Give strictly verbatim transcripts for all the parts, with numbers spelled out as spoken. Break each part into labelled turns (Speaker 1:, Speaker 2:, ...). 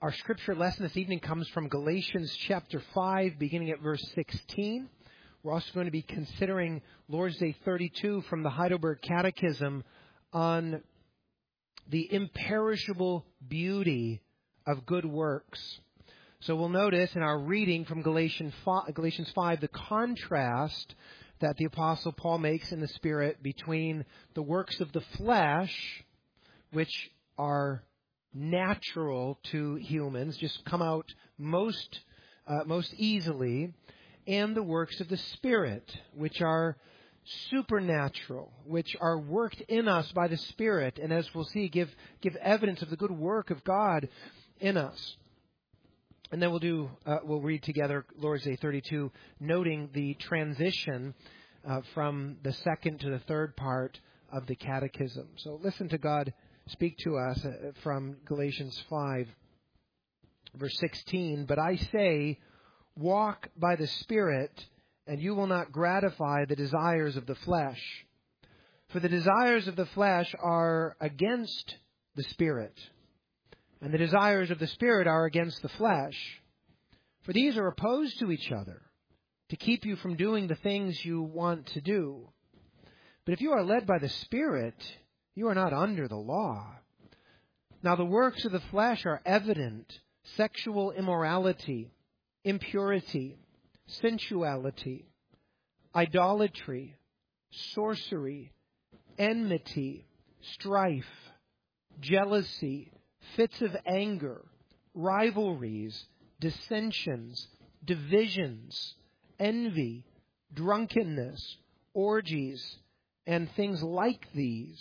Speaker 1: Our scripture lesson this evening comes from Galatians chapter five, beginning at verse sixteen. We're also going to be considering Lord's Day thirty-two from the Heidelberg Catechism on the imperishable beauty of good works. So we'll notice in our reading from Galatians five the contrast that the Apostle Paul makes in the Spirit between the works of the flesh, which are natural to humans, just come out most uh, most easily, and the works of the Spirit, which are supernatural, which are worked in us by the Spirit, and as we'll see, give give evidence of the good work of God in us. And then we'll do uh, we'll read together Lord's Day thirty-two, noting the transition uh, from the second to the third part of the Catechism. So listen to God speak to us from Galatians five, verse sixteen. But I say, walk by the Spirit, and you will not gratify the desires of the flesh. For the desires of the flesh are against the Spirit, and the desires of the Spirit are against the flesh. For these are opposed to each other, to keep you from doing the things you want to do. But if you are led by the Spirit, you are not under the law. Now the works of the flesh are evident: sexual immorality, impurity, sensuality, idolatry, sorcery, enmity, strife, jealousy, fits of anger, rivalries, dissensions, divisions, envy, drunkenness, orgies, and things like these.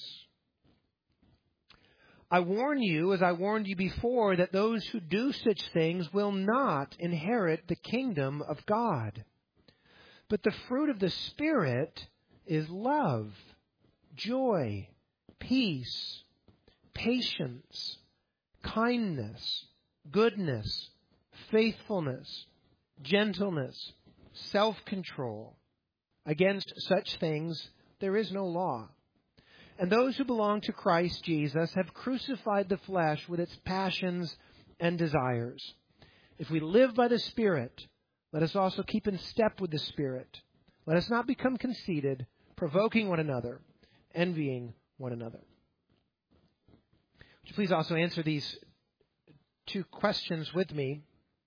Speaker 1: I warn you, as I warned you before, that those who do such things will not inherit the kingdom of God. But the fruit of the Spirit is love, joy, peace, patience, kindness, goodness, faithfulness, gentleness, self-control. Against such things there is no law. And those who belong to Christ Jesus have crucified the flesh with its passions and desires. If we live by the Spirit, let us also keep in step with the Spirit. Let us not become conceited, provoking one another, envying one another. Would you please also answer these two questions with me?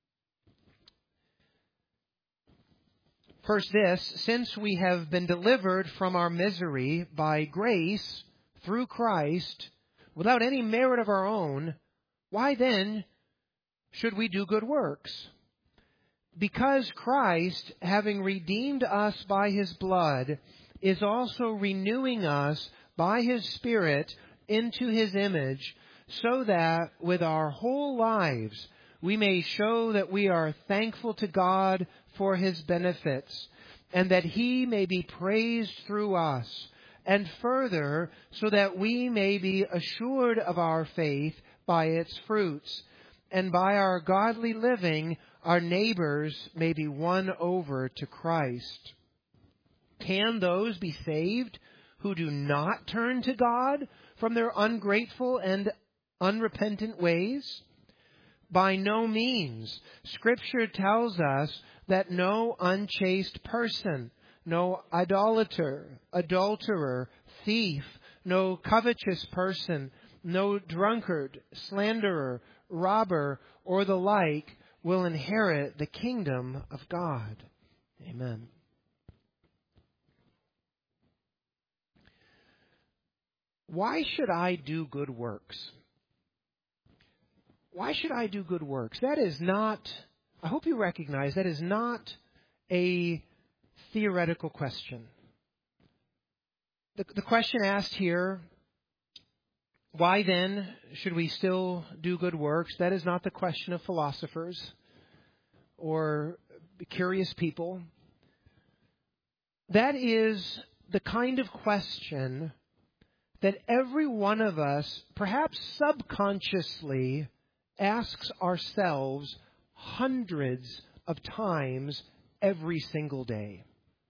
Speaker 1: First this, since we have been delivered from our misery by grace through Christ, without any merit of our own, why then should we do good works? Because Christ, having redeemed us by His blood, is also renewing us by His Spirit into His image, so that with our whole lives we may show that we are thankful to God for His benefits, and that He may be praised through us, and further, so that we may be assured of our faith by its fruits, and by our godly living our neighbors may be won over to Christ. Can those be saved who do not turn to God from their ungrateful and unrepentant ways? By no means. Scripture tells us that no unchaste person, no idolater, adulterer, thief, no covetous person, no drunkard, slanderer, robber, or the like will inherit the kingdom of God. Amen. Why should I do good works? Why should I do good works? That is not, I hope you recognize, that is not a theoretical question. The, the question asked here, why then should we still do good works? That is not the question of philosophers or curious people. That is the kind of question that every one of us, perhaps subconsciously, asks ourselves hundreds of times every single day.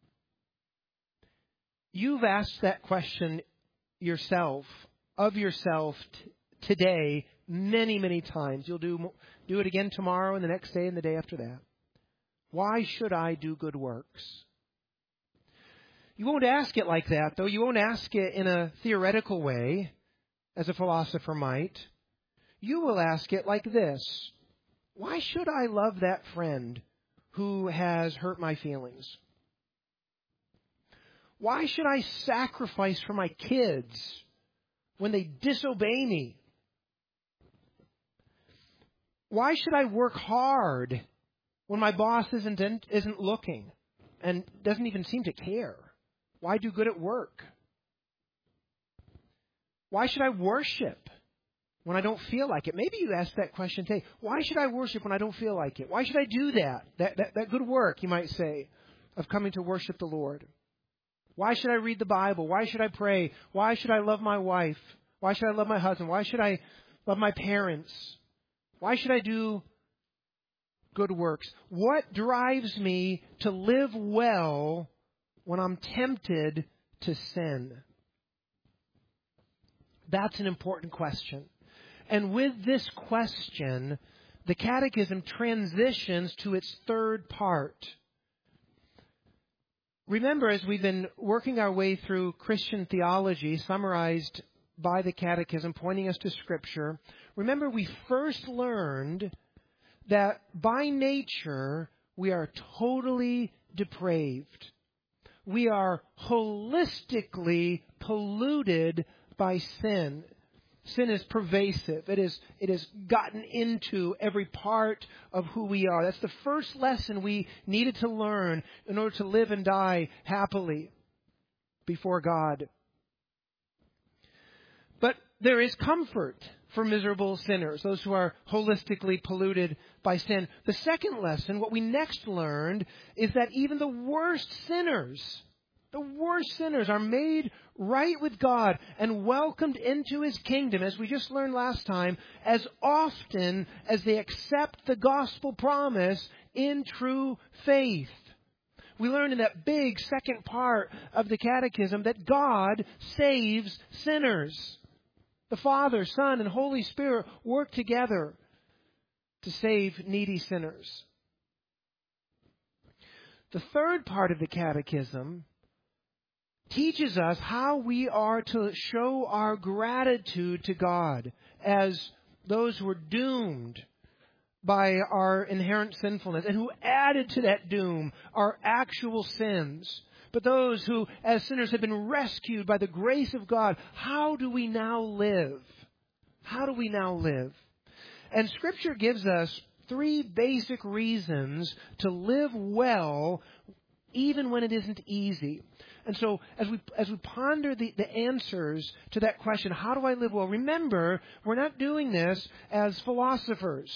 Speaker 1: You've asked that question yourself, of yourself t- today, many, many times. You'll do, do it again tomorrow and the next day and the day after that. Why should I do good works? You won't ask it like that, though. You won't ask it in a theoretical way, as a philosopher might. You will ask it like this. Why should I love that friend who has hurt my feelings? Why should I sacrifice for my kids when they disobey me? Why should I work hard when my boss isn't isn't looking and doesn't even seem to care? Why do good at work? Why should I worship when I don't feel like it? Maybe you ask that question today. Why should I worship when I don't feel like it? Why should I do that? That, that, that good work, you might say, of coming to worship the Lord. Why should I read the Bible? Why should I pray? Why should I love my wife? Why should I love my husband? Why should I love my parents? Why should I do good works? What drives me to live well when I'm tempted to sin? That's an important question. And with this question, the Catechism transitions to its third part. Remember, as we've been working our way through Christian theology, summarized by the Catechism, pointing us to Scripture, remember we first learned that by nature we are totally depraved. We are holistically polluted by sin. Sin is pervasive. It is, it has gotten into every part of who we are. That's the first lesson we needed to learn in order to live and die happily before God. But there is comfort for miserable sinners, those who are holistically polluted by sin. The second lesson, what we next learned, is that even the worst sinners, the worst sinners are made right with God and welcomed into His kingdom, as we just learned last time, as often as they accept the gospel promise in true faith. We learned in that big second part of the Catechism that God saves sinners. The Father, Son, and Holy Spirit work together to save needy sinners. The third part of the Catechism teaches us how we are to show our gratitude to God as those who are doomed by our inherent sinfulness and who added to that doom our actual sins. But those who, as sinners, have been rescued by the grace of God, how do we now live? How do we now live? And Scripture gives us three basic reasons to live well even when it isn't easy. And so as we as we ponder the, the answers to that question, how do I live well? Remember, we're not doing this as philosophers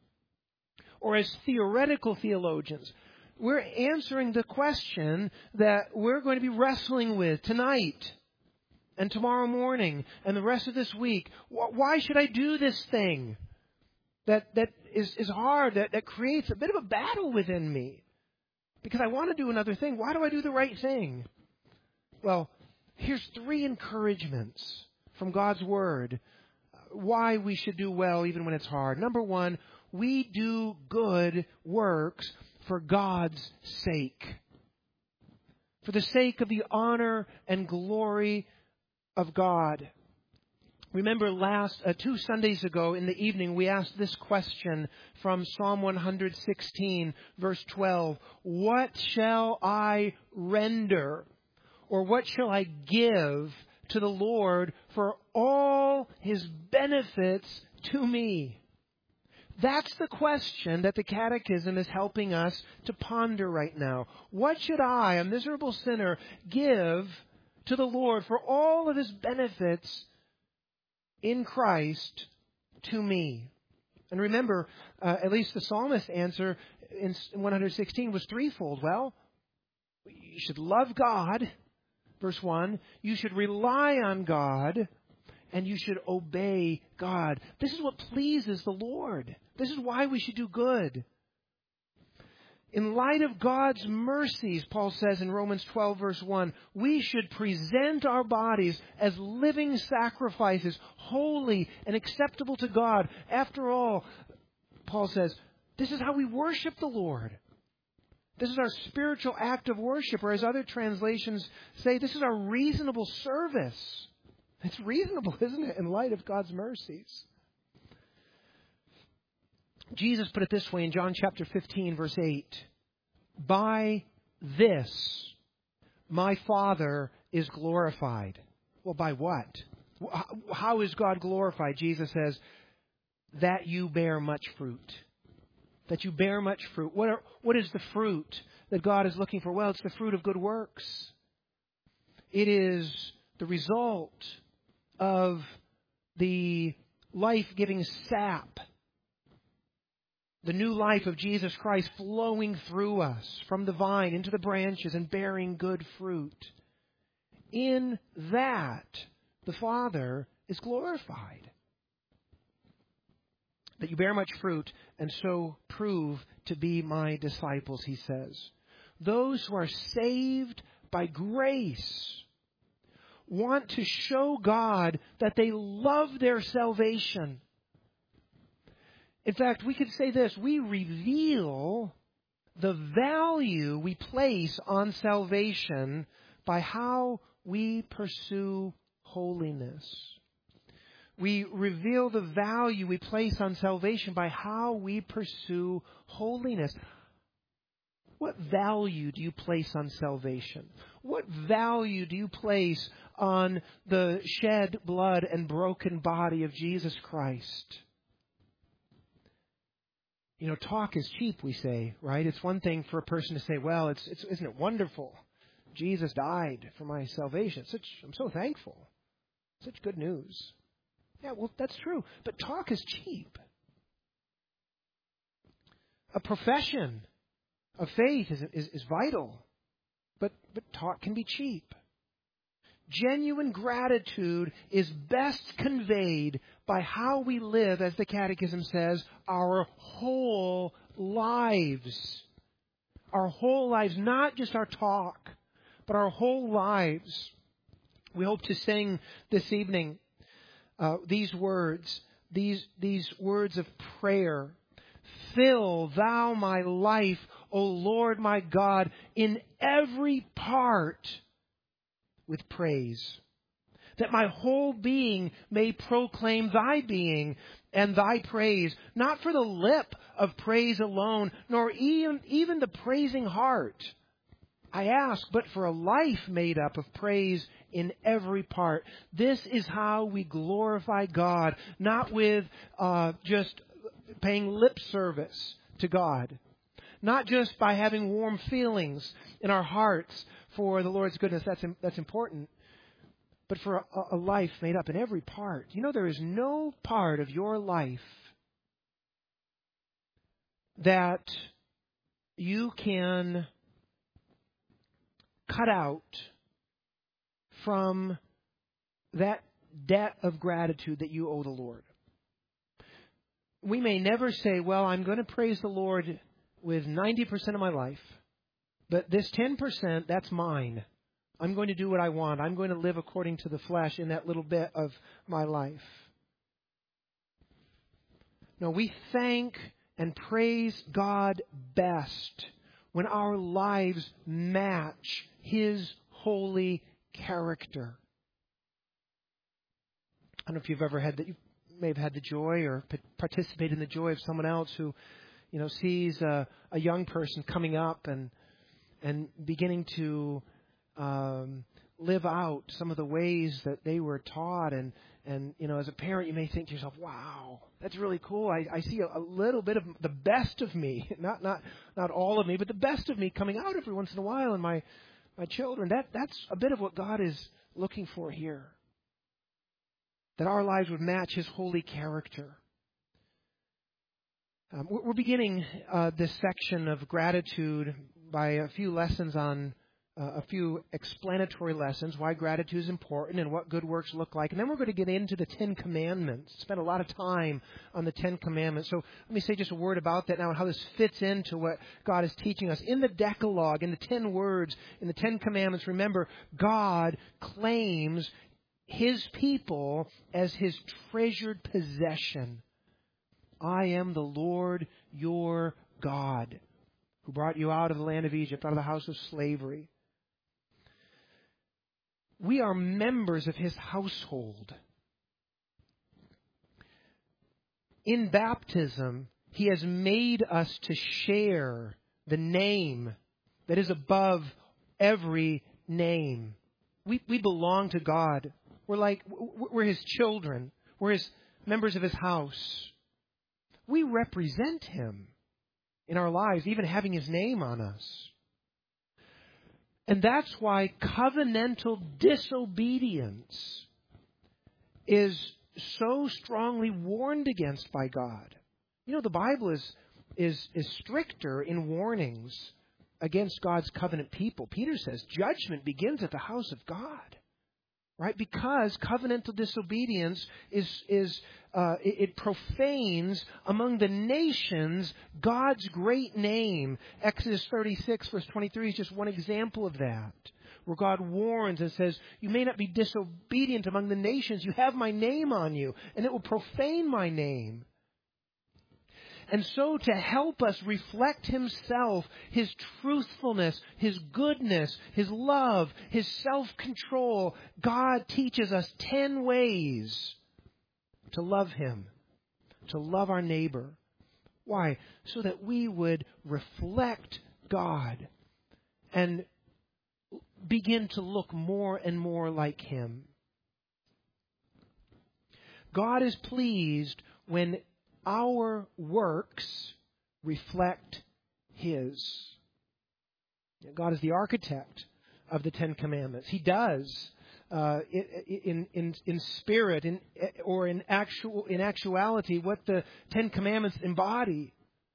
Speaker 1: or as theoretical theologians. We're answering the question that we're going to be wrestling with tonight and tomorrow morning and the rest of this week. Why should I do this thing that that is, is hard, that, that creates a bit of a battle within me? Because I want to do another thing. Why do I do the right thing? Well, here's three encouragements from God's Word why we should do well even when it's hard. Number one, we do good works for God's sake. For the sake of the honor and glory of God. Remember last, uh, two Sundays ago in the evening, we asked this question from Psalm one sixteen, verse twelve. What shall I render? Or what shall I give to the Lord for all His benefits to me? That's the question that the Catechism is helping us to ponder right now. What should I, a miserable sinner, give to the Lord for all of His benefits in Christ to me? And remember, uh, at least the psalmist's answer in one sixteen was threefold. Well, you should love God, verse one. You should rely on God. And you should obey God. This is what pleases the Lord. This is why we should do good. In light of God's mercies, Paul says in Romans twelve, verse one, we should present our bodies as living sacrifices, holy and acceptable to God. After all, Paul says, this is how we worship the Lord. This is our spiritual act of worship, or as other translations say, this is our reasonable service. It's reasonable, isn't it, in light of God's mercies? Jesus put it this way in John chapter fifteen, verse eight. By this, my Father is glorified. Well, by what? How is God glorified? Jesus says, that you bear much fruit. That you bear much fruit. What, are, what is the fruit that God is looking for? Well, it's the fruit of good works. It is the result of the life-giving sap, the new life of Jesus Christ flowing through us from the vine into the branches and bearing good fruit. In that, the Father is glorified. That you bear much fruit and so prove to be my disciples, he says. Those who are saved by grace want to show God that they love their salvation. In fact, we could say this, we reveal the value we place on salvation by how we pursue holiness. We reveal the value we place on salvation by how we pursue holiness. What value do you place on salvation? What value do you place on the shed blood and broken body of Jesus Christ? You know, talk is cheap, we say, right? It's one thing for a person to say, well, it's, it's isn't it wonderful? Jesus died for my salvation. Such, I'm so thankful. Such good news. Yeah, well, that's true. But talk is cheap. A profession of faith is, is, is vital. But, but talk can be cheap. Genuine gratitude is best conveyed by how we live, as the Catechism says, our whole lives. Our whole lives, not just our talk, but our whole lives. We hope to sing this evening uh, these words, these, these words of prayer. Fill thou my life, O Lord my God, in every part with praise, that my whole being may proclaim thy being and thy praise, not for the lip of praise alone, nor even, even the praising heart, I ask, but for a life made up of praise in every part. This is how we glorify God, not with uh, just paying lip service to God, not just by having warm feelings in our hearts for the Lord's goodness. That's that's important. But for a, a life made up in every part. You know, there is no part of your life that you can cut out from that debt of gratitude that you owe the Lord. We may never say, well, I'm going to praise the Lord with ninety percent of my life. But this ten percent, that's mine. I'm going to do what I want. I'm going to live according to the flesh in that little bit of my life. No, we thank and praise God best when our lives match His holy character. I don't know if you've ever had that. You may have had the joy or participated in the joy of someone else who, you know, sees a, a young person coming up and and beginning to um, live out some of the ways that they were taught. And, and, you know, as a parent, you may think to yourself, wow, that's really cool. I, I see a, a little bit of the best of me, not not not all of me, but the best of me coming out every once in a while in my, my children. That That's a bit of what God is looking for here, that our lives would match His holy character. Um, we're beginning uh, this section of gratitude by a few lessons on uh, a few explanatory lessons, why gratitude is important and what good works look like. And then we're going to get into the Ten Commandments, spend a lot of time on the Ten Commandments. So let me say just a word about that now and how this fits into what God is teaching us. In the Decalogue, in the ten words, in the Ten Commandments, remember, God claims His people as His treasured possession. I am the Lord your God, who brought you out of the land of Egypt, out of the house of slavery. We are members of His household. In baptism, He has made us to share the name that is above every name. We, we belong to God. We're like, we're His children. We're His members of His house. We represent Him in our lives, even having His name on us. And that's why covenantal disobedience is so strongly warned against by God. You know, the Bible is, is, is stricter in warnings against God's covenant people. Peter says judgment begins at the house of God. Right? Because covenantal disobedience is, is uh, it, it profanes among the nations God's great name. Exodus thirty-six, verse twenty-three is just one example of that, where God warns and says, you may not be disobedient among the nations. You have my name on you, and it will profane my name. And so to help us reflect Himself, His truthfulness, His goodness, His love, His self-control, God teaches us ten ways to love Him, to love our neighbor. Why? So that we would reflect God and begin to look more and more like Him. God is pleased when our works reflect His. God is the architect of the Ten Commandments. He does, uh, in in in spirit, in or in actual in actuality, what the Ten Commandments embody.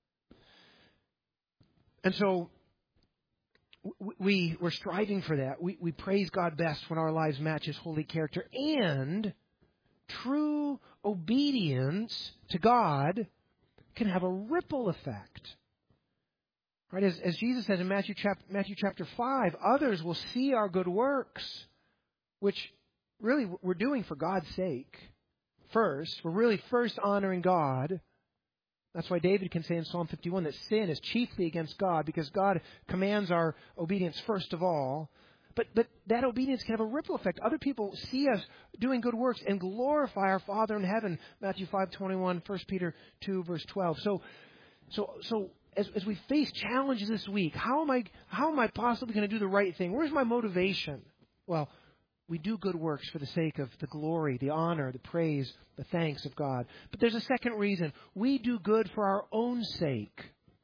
Speaker 1: And so, we we're striving for that. We we praise God best when our lives match His holy character, and true obedience to God can have a ripple effect. Right? As, as Jesus says in Matthew chapter, Matthew chapter five, others will see our good works, which really we're doing for God's sake. First, we're really first honoring God. That's why David can say in Psalm fifty-one that sin is chiefly against God, because God commands our obedience first of all. But but that obedience can have a ripple effect. Other people see us doing good works and glorify our Father in heaven. Matthew five twenty-one, First Peter two, verse twelve. So so so as as we face challenges this week, how am I how am I possibly going to do the right thing? Where's my motivation? Well, we do good works for the sake of the glory, the honor, the praise, the thanks of God. But there's a second reason. We do good for our own sake.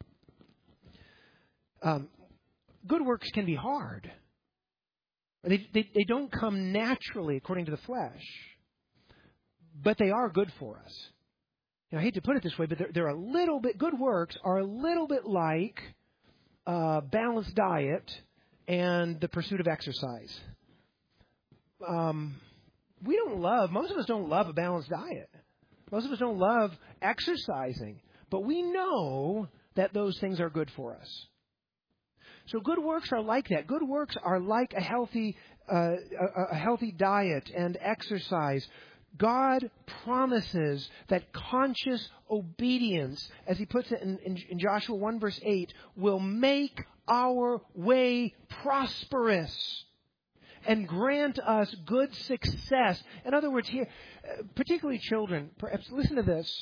Speaker 1: Um, good works can be hard. They, they, they don't come naturally according to the flesh, but they are good for us. Now, I hate to put it this way, but they're, they're a little bit, good works are a little bit like a balanced diet and the pursuit of exercise. Um, we don't love, most of us don't love a balanced diet. Most of us don't love exercising, but we know that those things are good for us. So good works are like that. Good works are like a healthy, uh, a, a healthy diet and exercise. God promises that conscious obedience, as He puts it in, in, in Joshua one verse eight, will make our way prosperous and grant us good success. In other words, here, particularly children, perhaps listen to this.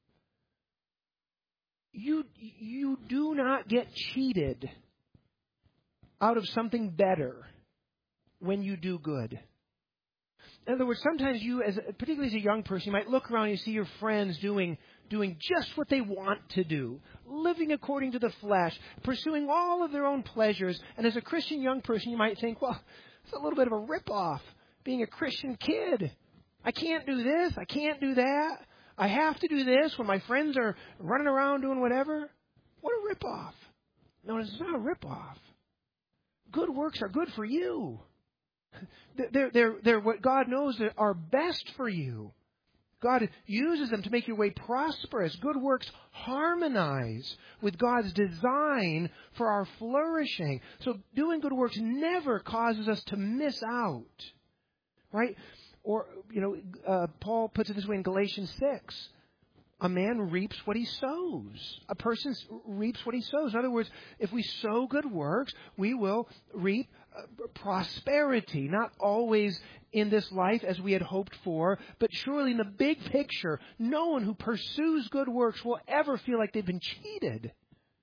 Speaker 1: You you do not get cheated out of something better when you do good. In other words, sometimes you, as particularly as a young person, you might look around and you see your friends doing doing just what they want to do, living according to the flesh, pursuing all of their own pleasures. And as a Christian young person, you might think, well, it's a little bit of a ripoff being a Christian kid. I can't do this. I can't do that. I have to do this when my friends are running around doing whatever. What a ripoff. No, it's not a ripoff. good works are good for you. They're, they're, they're what God knows that are best for you. God uses them to make your way prosperous. Good works harmonize with God's design for our flourishing. So doing good works never causes us to miss out. Right? Or, you know, uh, Paul puts it this way in Galatians six. A man reaps what he sows. A person reaps what he sows. In other words, if we sow good works, we will reap uh, prosperity. Not always in this life as we had hoped for, but surely in the big picture, no one who pursues good works will ever feel like they've been cheated.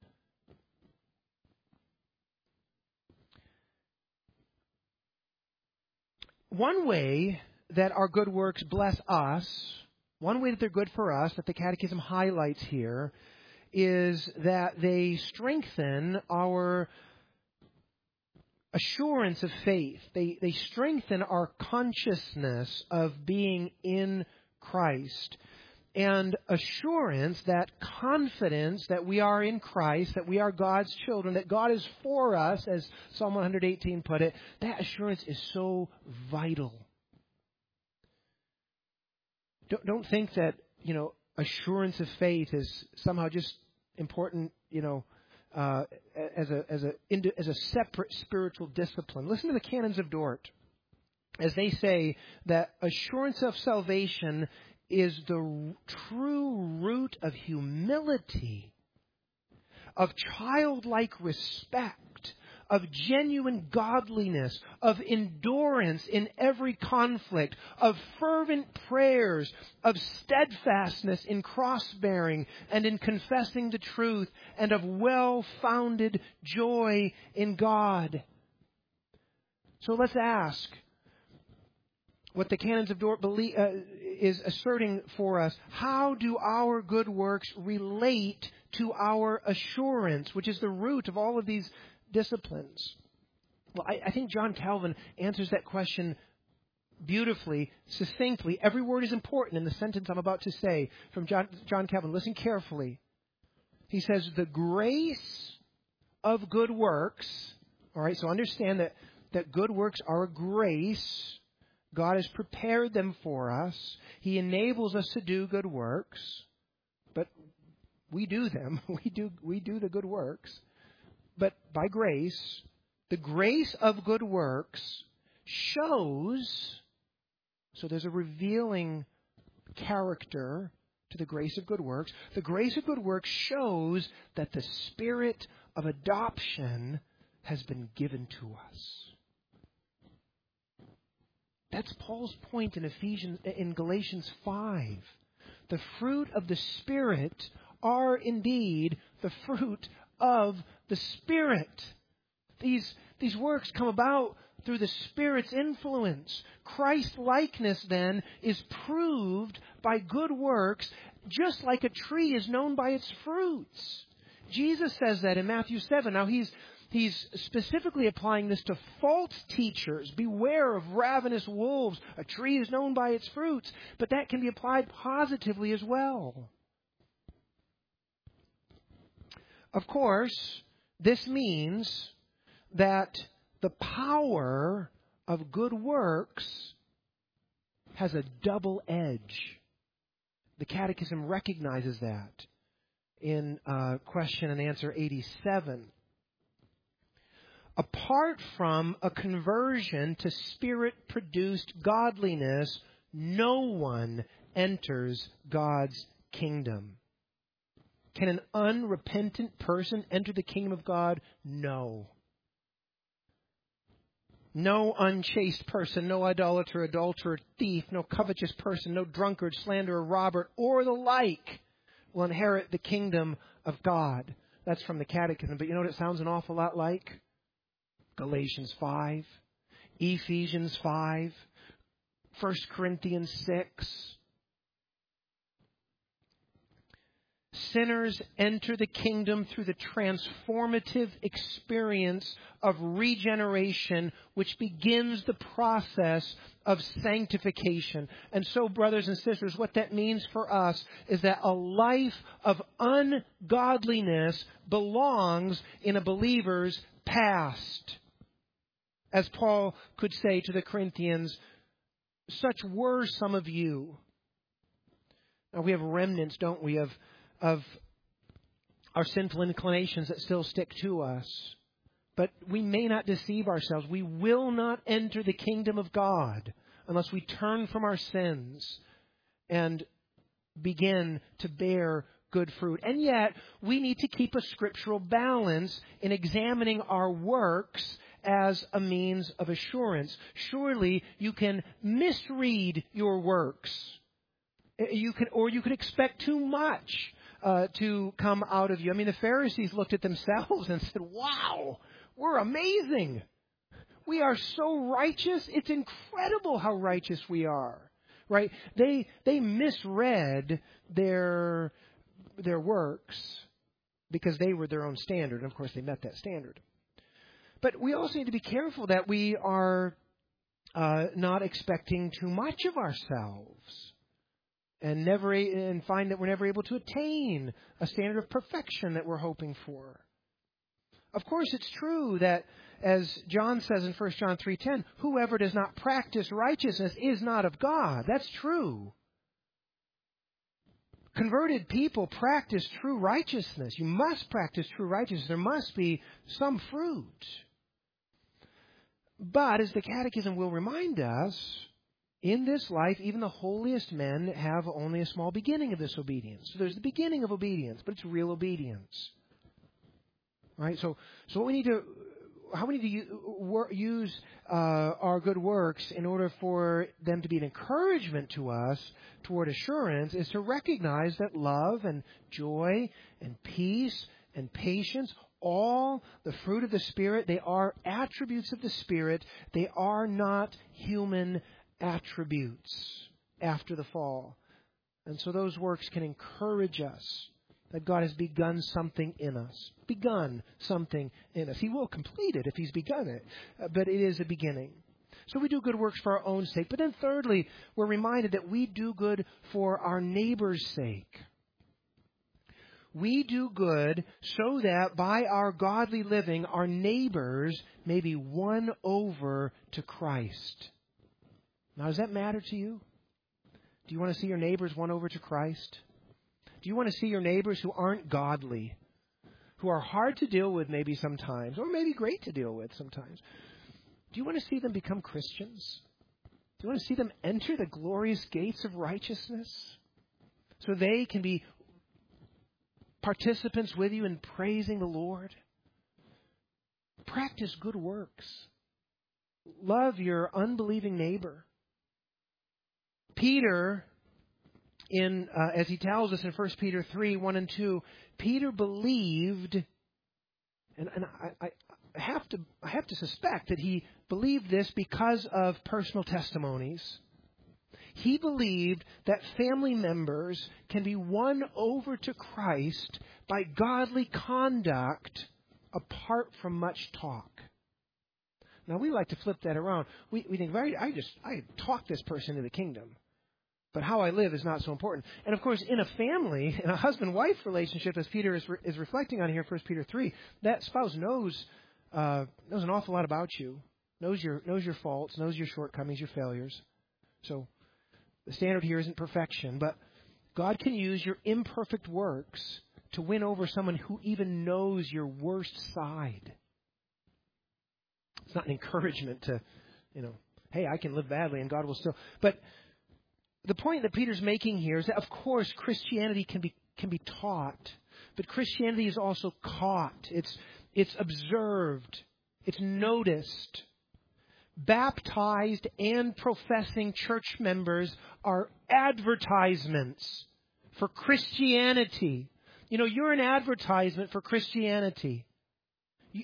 Speaker 1: One way that our good works bless us, one way that they're good for us, that the Catechism highlights here, is that they strengthen our assurance of faith. They, they strengthen our consciousness of being in Christ. And assurance, that confidence that we are in Christ, that we are God's children, that God is for us, as Psalm one eighteen put it, that assurance is so vital. Don't, don't think that, you know, assurance of faith is somehow just important, you know, uh, as a as a as a separate spiritual discipline. Listen to the Canons of Dort, as they say that assurance of salvation is the true root of humility, of childlike respect, of genuine godliness, of endurance in every conflict, of fervent prayers, of steadfastness in cross-bearing and in confessing the truth, and of well-founded joy in God. So let's ask what the Canons of Dort believe, uh, is asserting for us. How do our good works relate to our assurance, which is the root of all of these disciplines? Well, I, I think John Calvin answers that question beautifully, succinctly. Every word is important in the sentence I'm about to say from John, John Calvin. Listen carefully. He says, the grace of good works, all right, so understand that, that good works are a grace. God has prepared them for us. He enables us to do good works, but we do them. We do, we do the good works. But by grace, the grace of good works shows, so there's a revealing character to the grace of good works. The grace of good works shows that the spirit of adoption has been given to us. That's Paul's point in Ephesians, in Galatians five. The fruit of the Spirit are indeed the fruit of the Spirit. These, these works come about through the Spirit's influence. Christ-likeness, then, is proved by good works, just like a tree is known by its fruits. Jesus says that in Matthew seven. Now, he's He's specifically applying this to false teachers. Beware of ravenous wolves. A tree is known by its fruits. But that can be applied positively as well. Of course, this means that the power of good works has a double edge. The Catechism recognizes that in uh, question and answer eighty-seven. Apart from a conversion to Spirit-produced godliness, no one enters God's kingdom. Can an unrepentant person enter the kingdom of God? No. No unchaste person, no idolater, adulterer, thief, no covetous person, no drunkard, slanderer, robber, or the like will inherit the kingdom of God. That's from the Catechism. But you know what it sounds an awful lot like? Galatians five, Ephesians five, First Corinthians six. Sinners enter the kingdom through the transformative experience of regeneration, which begins the process of sanctification. And so, brothers and sisters, what that means for us is that a life of ungodliness belongs in a believer's past. As Paul could say to the Corinthians, such were some of you. Now we have remnants, don't we, of, of our sinful inclinations that still stick to us. But we may not deceive ourselves. We will not enter the kingdom of God unless we turn from our sins and begin to bear good fruit. And yet, we need to keep a scriptural balance in examining our works as a means of assurance. Surely you can misread your works. You can, or you could expect too much uh, to come out of you. I mean, the Pharisees looked at themselves and said, wow, we're amazing. We are so righteous. It's incredible how righteous we are. Right? They they misread their their works because they were their own standard. And of course, they met that standard. But we also need to be careful that we are uh, not expecting too much of ourselves, and never and find that we're never able to attain a standard of perfection that we're hoping for. Of course, it's true that, as John says in First John three ten, whoever does not practice righteousness is not of God. That's true. Converted people practice true righteousness. You must practice true righteousness. There must be some fruit. But, as the Catechism will remind us, in this life, even the holiest men have only a small beginning of this obedience. So there's the beginning of obedience, but it's real obedience. Right? So, so what we need to, how we need to use uh, our good works in order for them to be an encouragement to us toward assurance is to recognize that love and joy and peace and patience, all the fruit of the Spirit, they are attributes of the Spirit. They are not human attributes after the fall. And so those works can encourage us that God has begun something in us. Begun something in us. He will complete it if He's begun it. Uh, but it is a beginning. So we do good works for our own sake. But then thirdly, we're reminded that we do good for our neighbor's sake. We do good so that by our godly living, our neighbors may be won over to Christ. Now, does that matter to you? Do you want to see your neighbors won over to Christ? Do you want to see your neighbors who aren't godly, who are hard to deal with maybe sometimes, or maybe great to deal with sometimes? Do you want to see them become Christians? Do you want to see them enter the glorious gates of righteousness so they can be participants with you in praising the Lord? Practice good works. Love your unbelieving neighbor. Peter, in uh, as he tells us in First Peter three, one and two, Peter believed, and, and I, I have to I have to suspect that he believed this because of personal testimonies. He believed that family members can be won over to Christ by godly conduct apart from much talk. Now, we like to flip that around. We, we think, very, I just, I talk this person into the kingdom. But how I live is not so important. And, of course, in a family, in a husband-wife relationship, as Peter is, re, is reflecting on here in First Peter three, that spouse knows uh, knows an awful lot about you, knows your knows your faults, knows your shortcomings, your failures. So the standard here isn't perfection, but God can use your imperfect works to win over someone who even knows your worst side. It's not an encouragement to, you know, hey, I can live badly and God will still. But the point that Peter's making here is that, of course, Christianity can be can be taught, but Christianity is also caught. It's it's observed. It's noticed. Baptized and professing church members are advertisements for Christianity. You know, you're an advertisement for Christianity. You,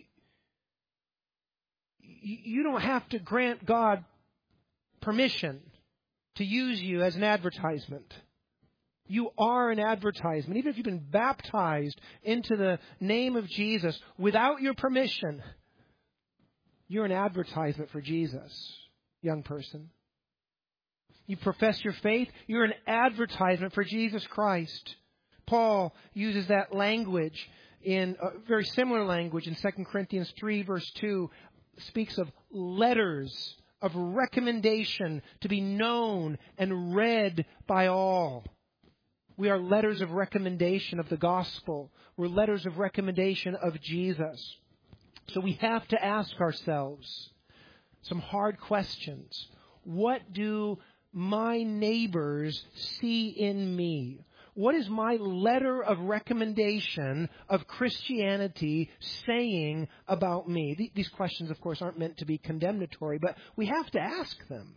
Speaker 1: you don't have to grant God permission to use you as an advertisement. You are an advertisement. Even if you've been baptized into the name of Jesus without your permission, you're an advertisement for Jesus, young person. You profess your faith, you're an advertisement for Jesus Christ. Paul uses that language in a very similar language in Second Corinthians three, verse two, speaks of letters of recommendation to be known and read by all. We are letters of recommendation of the gospel. We're letters of recommendation of Jesus. So we have to ask ourselves some hard questions. What do my neighbors see in me? What is my letter of recommendation of Christianity saying about me? These questions, of course, aren't meant to be condemnatory, but we have to ask them.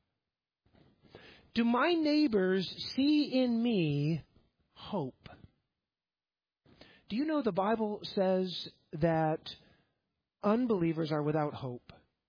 Speaker 1: Do my neighbors see in me hope? Do you know the Bible says that unbelievers are without hope?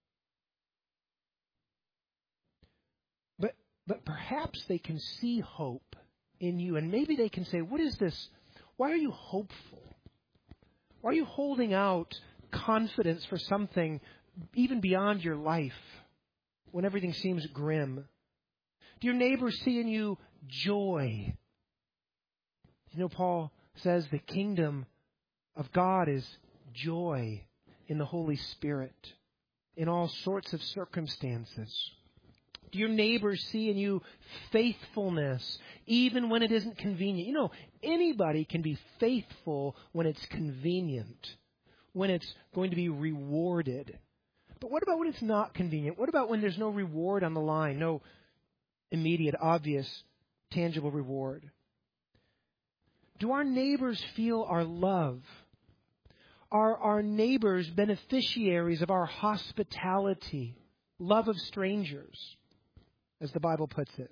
Speaker 1: But but perhaps they can see hope in you, and maybe they can say, what is this? Why are you hopeful? Why are you holding out confidence for something even beyond your life when everything seems grim? Do your neighbors see in you joy? You know, Paul says the kingdom of God is joy in the Holy Spirit in all sorts of circumstances. Do your neighbors see in you faithfulness even when it isn't convenient? You know, anybody can be faithful when it's convenient, when it's going to be rewarded. But what about when it's not convenient? What about when there's no reward on the line, no immediate, obvious, tangible reward? Do our neighbors feel our love? Are our neighbors beneficiaries of our hospitality, love of strangers, as the Bible puts it?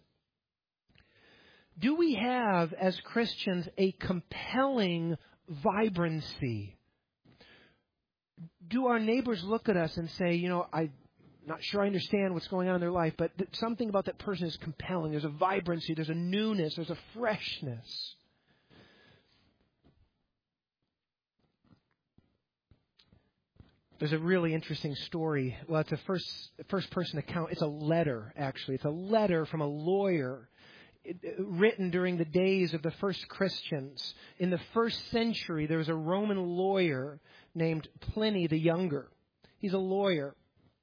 Speaker 1: Do we have, as Christians, a compelling vibrancy? Do our neighbors look at us and say, you know, I'm not sure I understand what's going on in their life, but th- something about that person is compelling. There's a vibrancy, there's a newness, there's a freshness. There's a really interesting story. Well, it's a first first person account. It's a letter, actually. It's a letter from a lawyer it, it, written during the days of the first Christians. In the first century, there was a Roman lawyer named Pliny the Younger. He's a lawyer.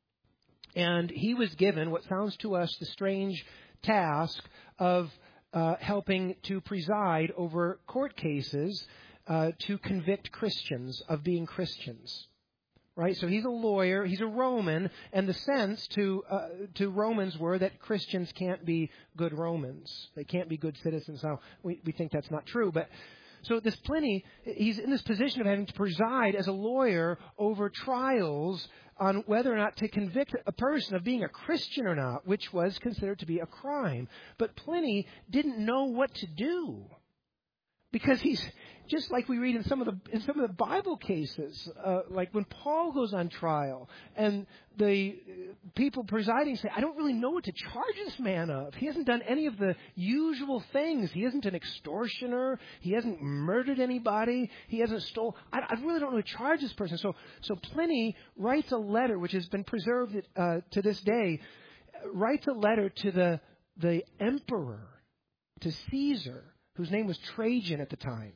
Speaker 1: And he was given what sounds to us the strange task of uh, helping to preside over court cases uh, to convict Christians of being Christians. Right? So he's a lawyer, he's a Roman, and the sense to uh, to Romans were that Christians can't be good Romans. They can't be good citizens. Now, we, we think that's not true, but so this Pliny, he's in this position of having to preside as a lawyer over trials on whether or not to convict a person of being a Christian or not, which was considered to be a crime. But Pliny didn't know what to do, because he's just like we read in some of the in some of the Bible cases, uh, like when Paul goes on trial and the people presiding say, I don't really know what to charge this man of. He hasn't done any of the usual things. He isn't an extortioner. He hasn't murdered anybody. He hasn't stole. I, I really don't know what to charge this person. So, so Pliny writes a letter, which has been preserved uh, to this day, writes a letter to the the emperor, to Caesar, whose name was Trajan at the time.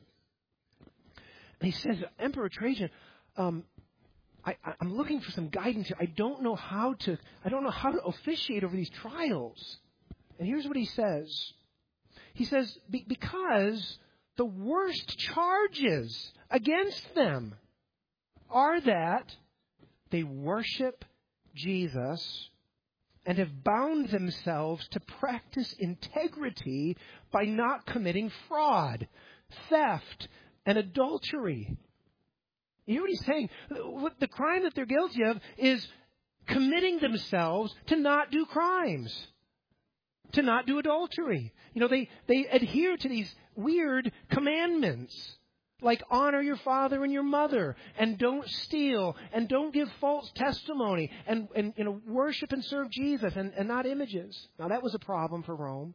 Speaker 1: And he says, Emperor Trajan, um, I, I'm looking for some guidance here. I don't know how to. I don't know how to officiate over these trials. And here's what he says. He says, Be- because the worst charges against them are that they worship Jesus and have bound themselves to practice integrity by not committing fraud, theft, and adultery. You hear what he's saying? The crime that they're guilty of is committing themselves to not do crimes, to not do adultery. You know, they, they adhere to these weird commandments, like honor your father and your mother, and don't steal, and don't give false testimony, and, and you know, worship and serve Jesus, and, and not images. Now, that was a problem for Rome.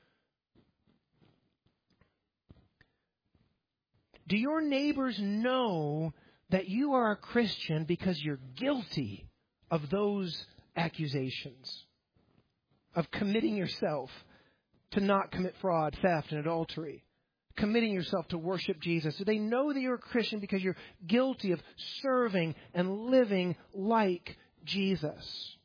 Speaker 1: Do your neighbors know that you are a Christian because you're guilty of those accusations, of committing yourself to not commit fraud, theft, and adultery, committing yourself to worship Jesus? Do they know that you're a Christian because you're guilty of serving and living like Jesus.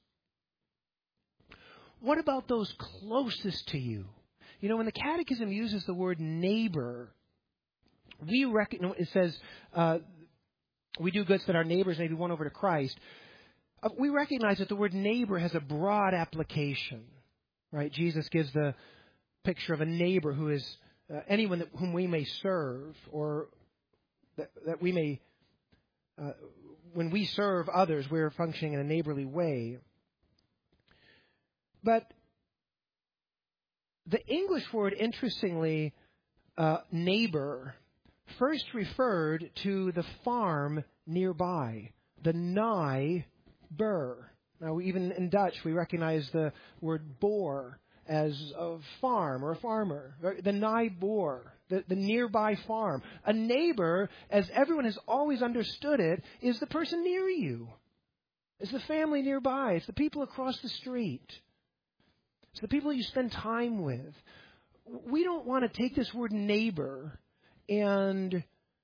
Speaker 1: What about those closest to you? You know, when the Catechism uses the word neighbor, we reckon, it says, uh, we do good so that our neighbors may be won over to Christ. Uh, we recognize that the word neighbor has a broad application, right? Jesus gives the picture of a neighbor who is uh, anyone that, whom we may serve, or that, that we may, uh, when we serve others, we're functioning in a neighborly way. But the English word, interestingly, uh, neighbor, first referred to the farm nearby, the nijboer. Now, even in Dutch, we recognize the word boer as a farm or a farmer. The nijboer, the, the nearby farm. A neighbor, as everyone has always understood it, is the person near you. It's the family nearby. It's the people across the street. It's the people you spend time with. We don't want to take this word neighbor and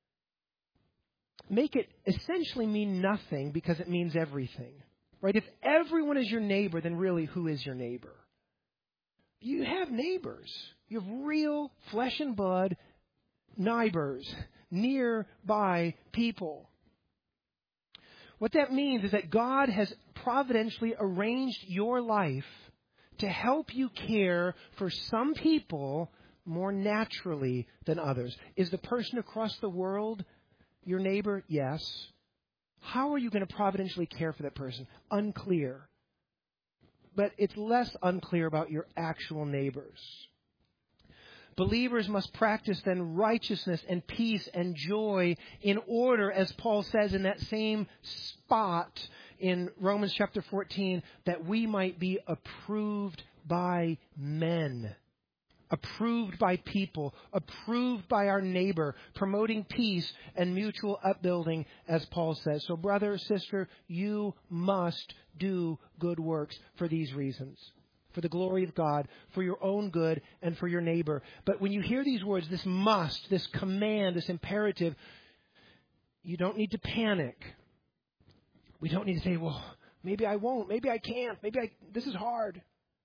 Speaker 1: make it essentially mean nothing because it means everything. Right? If everyone is your neighbor, then really who is your neighbor? You have neighbors. You have real flesh and blood neighbors, nearby people. What that means is that God has providentially arranged your life to help you care for some people more naturally than others. Is the person across the world your neighbor? Yes. How are you going to providentially care for that person? Unclear. But it's less unclear about your actual neighbors. Believers must practice then righteousness and peace and joy in order, as Paul says in that same spot in Romans chapter fourteen, that we might be approved by men, approved by people, approved by our neighbor, promoting peace and mutual upbuilding, as Paul says. So brother, sister, you must do good works for these reasons. For the glory of God, for your own good, and for your neighbor. But when you hear these words, this must, this command, this imperative, you don't need to panic. We don't need to say, well, maybe I won't, maybe I can't, maybe I, this is hard.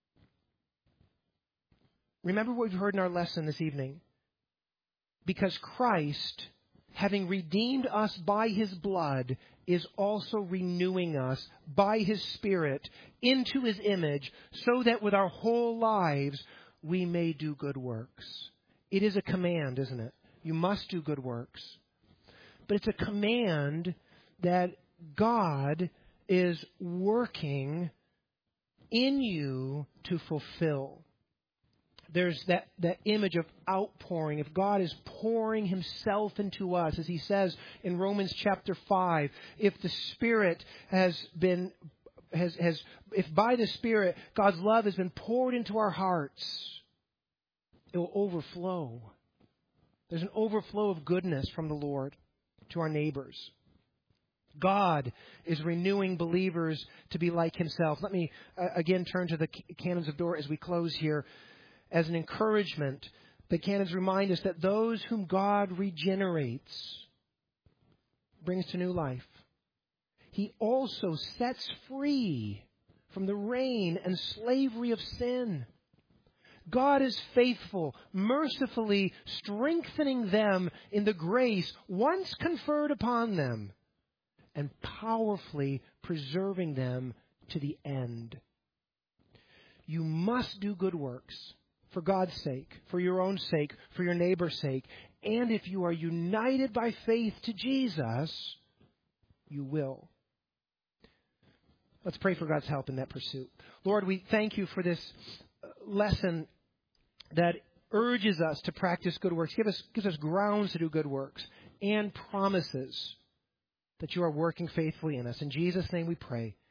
Speaker 1: Remember what we've heard in our lesson this evening. Because Christ, having redeemed us by His blood, is also renewing us by His Spirit into His image, so that with our whole lives we may do good works. It is a command, isn't it? You must do good works. But it's a command that God is working in you to fulfill. There's that, that image of outpouring. If God is pouring Himself into us, as He says in Romans chapter five, if the Spirit has been, has, has, if by the Spirit God's love has been poured into our hearts, it will overflow. There's an overflow of goodness from the Lord to our neighbors. God is renewing believers to be like Himself. Let me uh, again turn to the canons of Dort as we close here. As an encouragement, the canons remind us that those whom God regenerates, brings to new life, He also sets free from the reign and slavery of sin. God is faithful, mercifully strengthening them in the grace once conferred upon them, and powerfully preserving them to the end. You must do good works. For God's sake, for your own sake, for your neighbor's sake. And if you are united by faith to Jesus, you will. Let's pray for God's help in that pursuit. Lord, we thank You for this lesson that urges us to practice good works. Give us, gives us grounds to do good works and promises that You are working faithfully in us. In Jesus' name we pray.